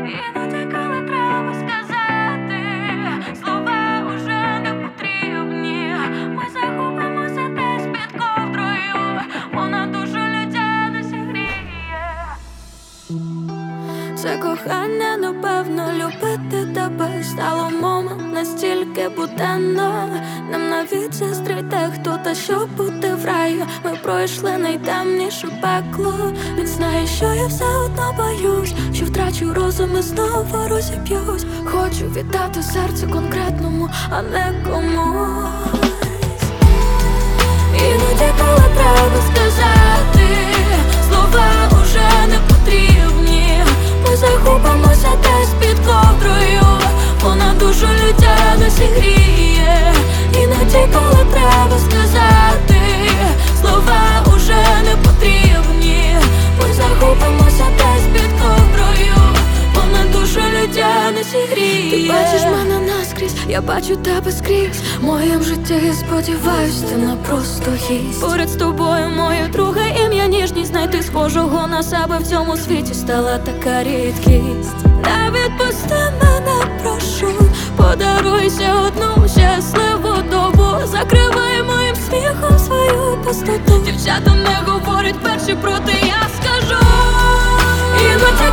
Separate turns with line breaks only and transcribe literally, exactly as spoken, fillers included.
Іноді, коли треба сказати, слова уже не потрібні. Ми захопимося десь під ковдрою, вона дуже людяно зігріє. Це кохання, напевно, любити тебе стало момент настільки буденно. Нам навіть заздрить хто та що бути в раю. Ми пройшли найтемніше пекло. Він знає, що я все одно боюсь, що втрачу розум і знову розіб'юсь. Хочу віддати серце конкретному, а не комусь. Іноді, коли треба сказати, слова уже не потрібні. Ми захопимося десь під ковдрою, вона дуже людяно зігріє. Іноді, коли треба сказати, слова уже не потрібні. Ми захопимося десь під ковдрою, вона дуже людяно зігріє. Ти бачиш мене наскрізь, я бачу тебе скрізь. В моєму житті, сподіваюсь, ти не просто гість. Поряд з тобою моє друге ім'я, ніжність. Знайти схожого на себе в цьому світі стала така рідкість. Не відпусти мене, прошу, подаруйся одну щасливу добу. Закривай моїм сміхом свою пустоту. Дівчата не говорять перші, проте я скажу. Іноді,